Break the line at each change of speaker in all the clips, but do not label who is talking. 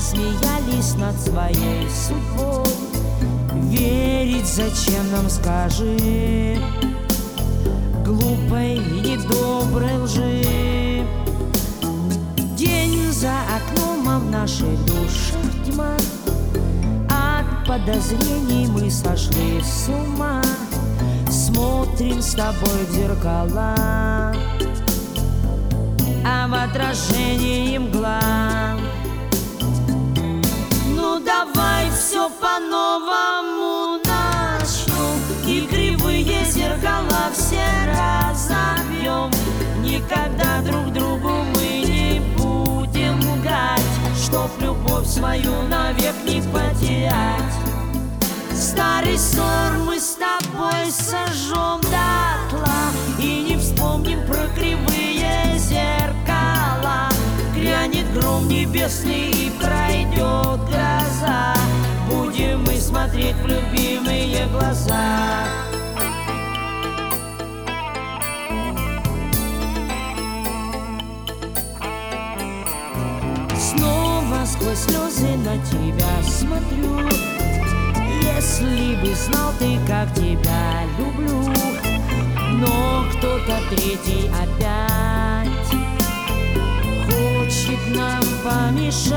смеялись над своей судьбой. Верить зачем нам, скажи, глупой и недоброй лжи. День за окном, а в наших душах тьма. От подозрений мы сошли с ума. Смотрим с тобой в зеркала, а в отражении мгла. Ну давай все по-новому начнем, и кривые зеркала все разобьем. Никогда друг другу мы не будем лгать, чтоб любовь свою навек не потерять. Старый ссор мы с тобой сожжем дотла и не вспомним про кривые зеркала. Грянет гром небесный и пройдет гроза, будем мы смотреть в любимые глаза. Снова сквозь слезы на тебя смотрю. Если бы знал ты, как тебя люблю, но кто-то третий опять хочет нам помешать.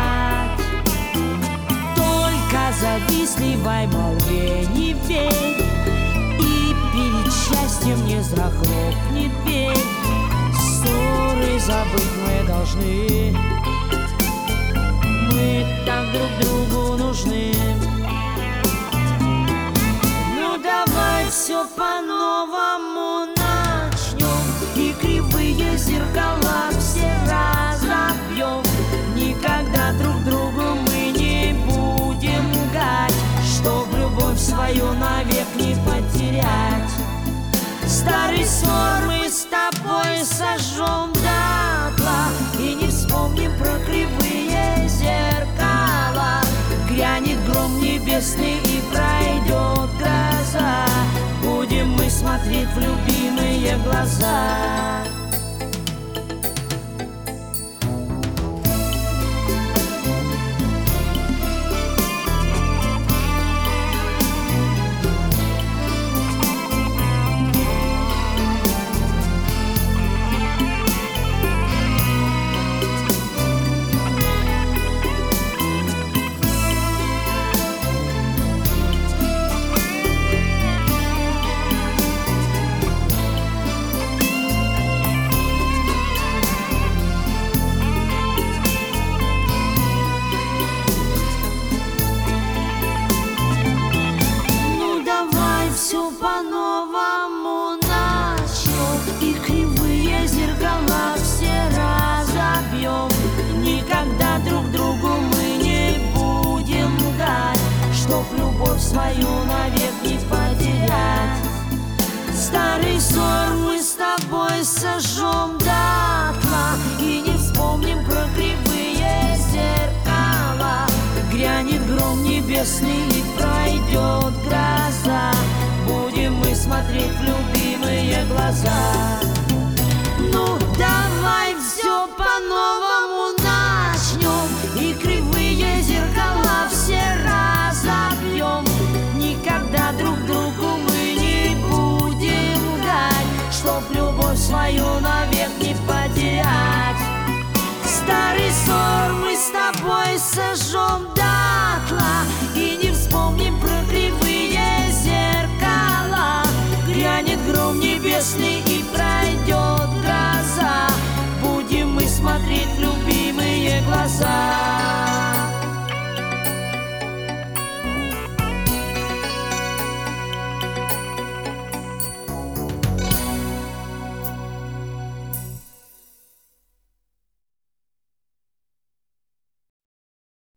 Только завистливой молве не верь, и перед счастьем не захлопнет дверь. Ссоры забыть мы должны, мы так друг другу нужны. Давай все по-новому начнем, и кривые зеркала все разобьем. Никогда друг другу мы не будем лгать, чтоб любовь свою навек не потерять. Старый ссор мы с тобой сожжем дотла и не вспомним про кривые зеркала. Грянет гром небесный и пройдет гроза, будем мы смотреть в любимые глаза. Все по-новому начнем, и кривые зеркала все разобьем. Никогда друг другу мы не будем лгать, чтоб любовь свою навек не потерять. Старый ссор мы с тобой сожжем дотла и не вспомним про кривые зеркала. Грянет гром небесный и пройдет гроза, будем мы смотреть в любимые глаза. Ну давай все по-новому начнем, и кривые зеркала все разобьем. Никогда друг другу мы не будем лгать, чтоб любовь свою навек не потерять. Старый ссор мы с тобой сожжем дотла и не вспомним про кривые зеркала. Грянет гром небесный и пройдет гроза, будем мы смотреть в любимые глаза.